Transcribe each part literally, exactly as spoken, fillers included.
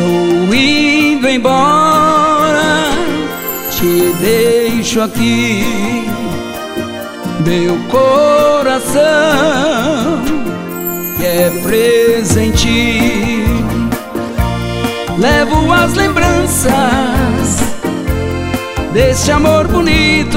Estou indo embora, te deixo aqui. Meu coração que é presente, levo as lembranças deste amor bonito,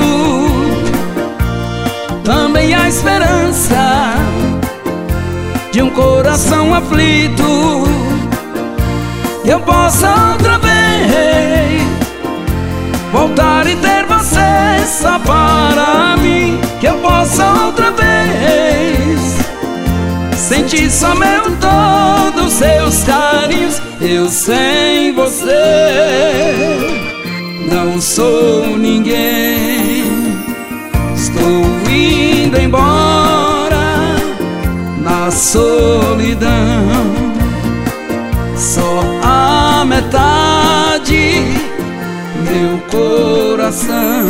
também a esperança de um coração aflito. Que eu possa outra vez voltar e ter você só para mim. Que eu possa outra vez sentir só meu todo, seus carinhos. Eu sem você não sou ninguém. Estou indo embora na solidão, só a metade meu coração.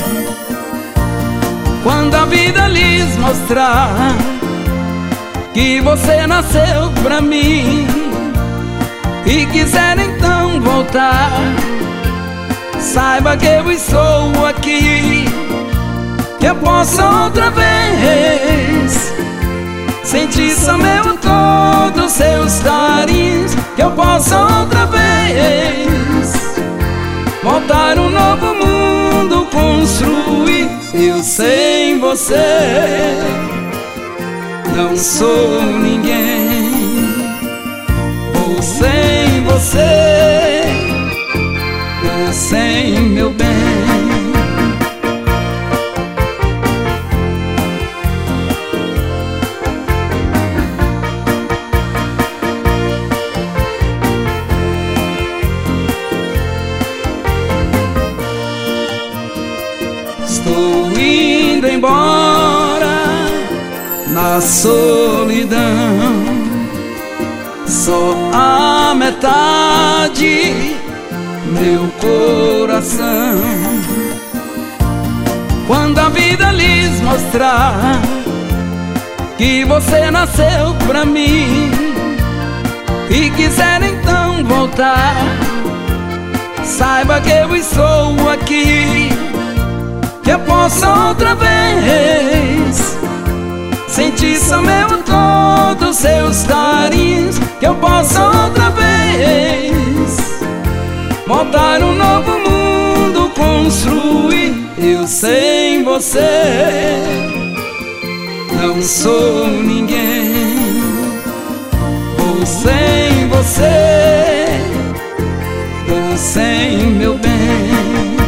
Quando a vida lhes mostrar que você nasceu pra mim e quiser então voltar, saiba que eu estou aqui. Que eu possa outra vez sentir só meu todo, seus carinhos. Que eu possa outra vez voltar um novo mundo construir. Eu sem você não sou ninguém. Vou sem você, vou sem meu bem. Estou indo embora na solidão, só a metade meu coração. Quando a vida lhes mostrar que você nasceu pra mim e quiser então voltar, saiba que eu estou aqui. Que eu possa outra vez sentir só meu todo, seus carinhos. Que eu possa outra vez montar um novo mundo construir. Eu sem você não sou ninguém. Vou sem você, vou sem meu bem.